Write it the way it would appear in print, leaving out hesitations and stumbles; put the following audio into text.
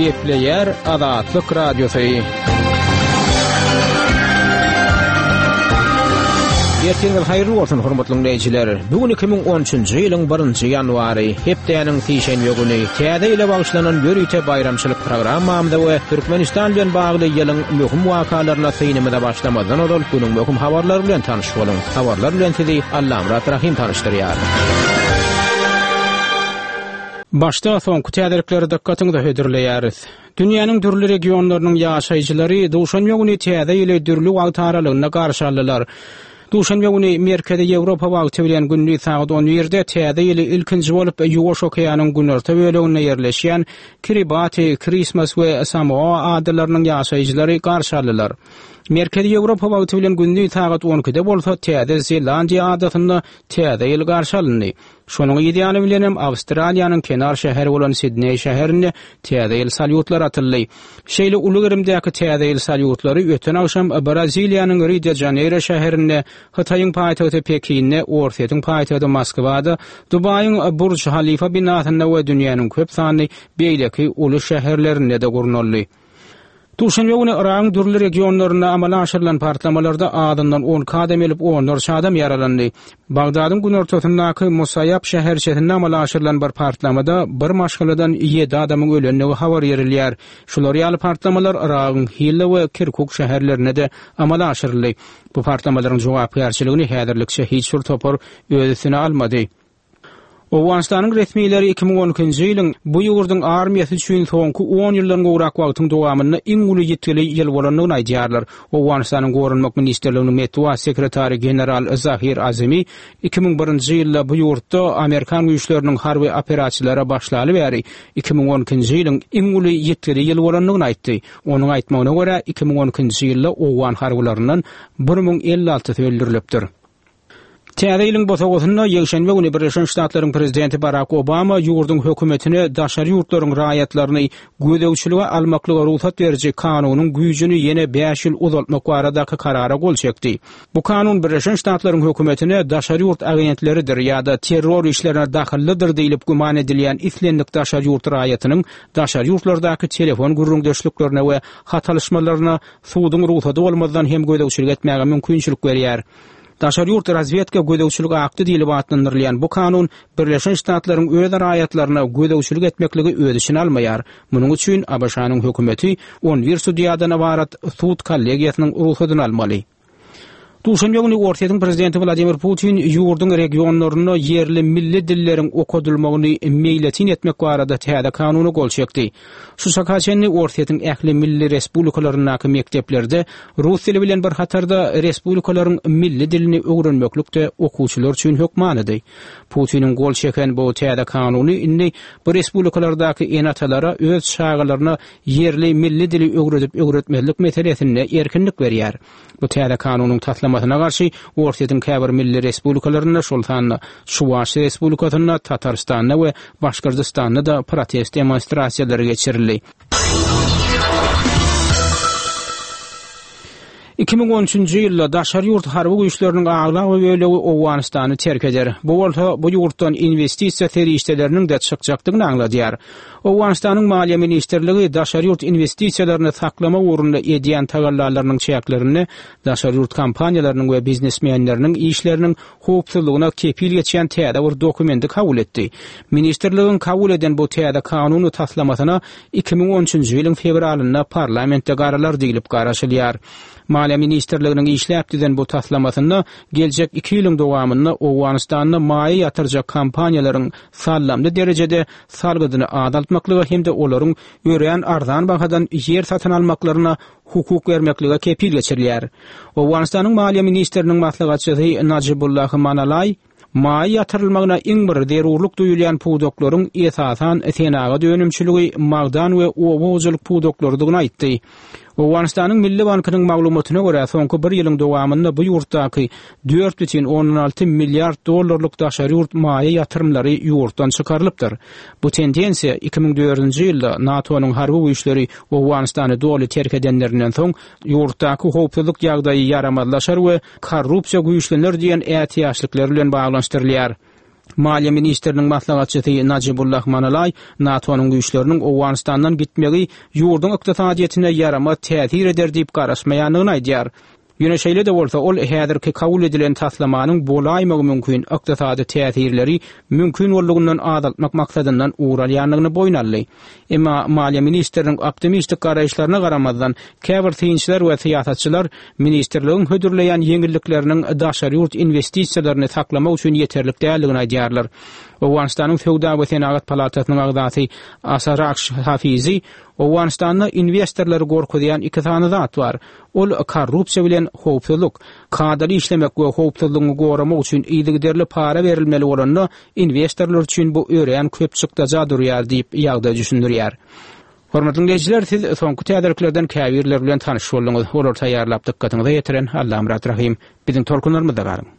epleyer Azatlyk Radiosu. Ertengil hayırlı olsun hormatly dinleyijiler. Bugün 2013-nji ýylyň 1-nji ýanwary, hepdeniň sişenbe güni, täze ile bagşlanan Börüte bayramçylyk programmamyzda we Türkmenistan bilen bagly ýylyň möhüm wakalaryna syňymyda başlamadan ol günüň möhüm habarlary bilen tanyş boluň. Habarlar bilen sizi Allamrat Rahim tanışdyrýar. Başta soňky täzelikleri dikkatyňyza höderleýäris. Dünýäniň türli regionlarynyň ýaşaýjylary duşanma güni täze ile dürli wagt aralygyna garşy aldylar. Duşanma güni Merkezi Ýewropa wagty bilen günlük saat 11-de täze ýyly ilkinji bolup Ýuwaş okeanyň günorta bölegine ýerleşýän Kiribati, Christmas we Samoa adalarynyň ýaşaýjylary garşy aldylar. Merkezi Ýewropa wagty bilen günlük saat 12-de bolsa täze Zelandiýa adatyny täze ýyl garşy alyndy. Şonuň ýa-da bilen hem Awstraliýanyň kenar şäheri bolan Sydney şäherine täze ýyl salyutlar atyldy. Şeýle Ulugrymdaky täze ýyl salyutlary öten akşam Braziliýanyň Rio de Janeiro şäherine, Hitaýyň paýtagty Pekinne, Orsiýetiň paýtagty Moskwada, Dubaýyň Burj Khalifa binasyna we dünýäniň köp sanly beýleki uly şäherlerine de gurnaldy. Duşanma güni Iran dürli regionlaryna amala aşyrylan partlamalarda adyndan 10 kadem elip 14 adam ýaralandy. Bagdadyň günortasyndaky Musayyab şäherçesinde amala aşyrylan bir partlamada bir maşgaladan 7 adamyň ölenligi habar berilýär. Şular ýaly partlamalar Iran, Hilla we Kirkuk şäherlerine de amala aşyryldy. Bu partlamalaryň jogapkärçiligini häzirlikçe hiç bir topar öýdüsine almady. Owganistanyň resmiýetleri 2012-nji ýylyň bu ýurdyň armiýasy üçin soňky 10 ýyldan gowrak wagtyň dowamyny iň uly ýetgili ýyl bolanyny aýdýarlar. Owganistanyň Gorunmak Ministerliginiň Metwa sekretary general Zahir Azimi 2001-nji ýylda bu ýurtda Amerikan güýçleriniň harby operasiýalary başlaly bäri 2012-nji ýylyň iň uly ýetgili ýyl bolanyny aýtdy. Onuň aýtmagyna görä 2012-nji ýylda Owgan harbylarynyň 1056 öldürilipdir. Täze ýylyň bosagyna ýeşenme güni Birleşik Ştatlaryň prezidenti Barack Obama ýurduň hökümetine daşary ýurtlaryň raýatlaryny gödäwçiligi almaklyga ruhsat berýän kanunyň güýjüni ýene 5 ýyl uzatmak baradaky karara gol çekdi. Bu kanun Birleşik Ştatlaryň hökümetine daşary ýurt agentleridir ýa-da terror işlerine dahillidir diýilip guman edilýän islendik daşary ýurt raýatynyň daşary ýurtlardaky telefon gürrüňdeşliklerine we hatalyşmalaryna suwdyň ruhsaty bolmadan hem gödäwçilik etmäge mümkinçilik berýär. Daşary ýurt razvedka gödäwçiligi akty diýilip atlandyrylýan bu kanun Birleşik Ştatlaryň öz raýatlaryna gödäwçilik etmekligi ödüşini almaýar. Munyň üçin Abaşanyň hökümeti 11 sudiýadan ibarat sud kollegiýasynyň ruhsatyny almaly. Duşanma güni Orsiýetiň prezidenti Vladimir Putin ýurduň regionlaryna yerli milli dilleriň okudylmagyny meýletin etmek barada täze kanuny gol çekdi. Şu sakaçenni Orsiýetiň ähli milli respublikalarynyň mekteplerde rus dili bilen bir hatarda respublikalaryň milli dilini öwrenmeklikde okuwçylar üçin hökmanydy. Putiniň gol çeken bu täze kanuny indi bu respublikalardaky enatalara öz şagalaryna yerli milli dili öwretmelik meselesine erkinlik berýär. Bu täze kanunyň taslamasyna garşy Orsiýetiň käbir milli respublikalaryna şoltanyna, Şuwaş respublikasyna, Tatarstanyna we Başkyrgystanyna da protest demonstrasiýalary geçirildi. 2013-nji ýylda daşary ýurt harby güýçleriniň agla we bölegi Owganistany terk eder. Bu bolsa bu ýurtdan investisiýa terişdeleriniň de çykjakdygyny aňladýar. Owganistanyň Maaliýe Ministerligi daşary ýurt investisiýalaryny saklama ugrunda edýän tagallalarynyň çäklerini daşary ýurt kompaniýalarynyň we biznesmenleriniň işleriniň howpsuzlygyna kepil geçýän täze bir dokumenti kabul etdi. Ministerligiň kabul eden bu täze kanuny taslamasyna 2013-nji ýylyň fevralyna parlamentde garalar diýilip garaşylýar. Maaliýe Ministerliginiň işläpdilen bu taslamasyna geljek 2 ýylyň dowamyna Owganistanyň maýa ýatyrjak kompaniýalaryň sallamly derejede salgydyny adaltmaklygy hem-de olaryň ören arzan bahadan yer satyn almaklaryna hukuk bermeklige kepil geçirilýär. Owganistanyň Maaliýe Ministeriniň maslahatçysy Najibullah Manalay maýa ýatyrylmagyna iň bir derurluk duýulýan pudoklaryň esasan senaga dönümçiligi magdan we owuzlyk pudoklarydygyny aýtdy. Owganistanyň Milli Bankynyň maglumatyna görä soňky 1 ýylyň dowamynda bu ýurtdaky 4,16 milliard dollarlyk daşary ýurt maýa ýatyrymlary ýurtdan çykarylypdyr. Bu tendensiýa 2004-nji ýylda NATO-nyň harby güýçleri Owganistany doly terk edenlerinden soň ýurtdaky howpsuzlyk ýagdaýy ýaramadlaşar we korrupsiýa güýçlenir diýen ätiýaşlyklar bilen baglanşdyrylýar. Maliýe ministriniň maslahatçysy Najibullah Manalay NATO'nun güýçleriniň Owganistandan gitmegi ýurdun ykdysadyetine ýarama täsir eder diýip garaşmaýanyny aýdýar. Ýöneşeýle de bolsa ol häzirki kabul edilen taslamanyň bolaýmagy mümkin ykdysady täsirleri mümkin boldugundan azaltmak maksadyndan uğralýanlygyny boýnaldy. Emma Maliýe ministriniň optimistik garaýşlaryna garamazdan käbir synçylar we syýasatçylar ministrligiň hödürleýän ýeňillikleriniň daşary ýurt investisiýalaryny saklamak üçin ýeterlik däldigini aýdýarlar. Owganistanyň Sowda we Senagat palatasynyň agzasy Asaraksh Hafizi Owganistanda investorlary gorkudayan iki sany zat bar. Ol korrupsiýa bilen howpsuzlyk, kadry işlemek we howpsuzlygyny goramak üçin ýygyderli para berilmeli bolanda investorlar üçin bu öreýän köpçükde durýar diýip ýagda düşündirýär. Hormatly dinleýijiler, siz soňky täderliklerden käbirler bilen tanyş boldyňyz. Olar taýýarlap dikkatyňizi ýetiren Allahym Rahim. Biziň tolkunlarymyzda galyň.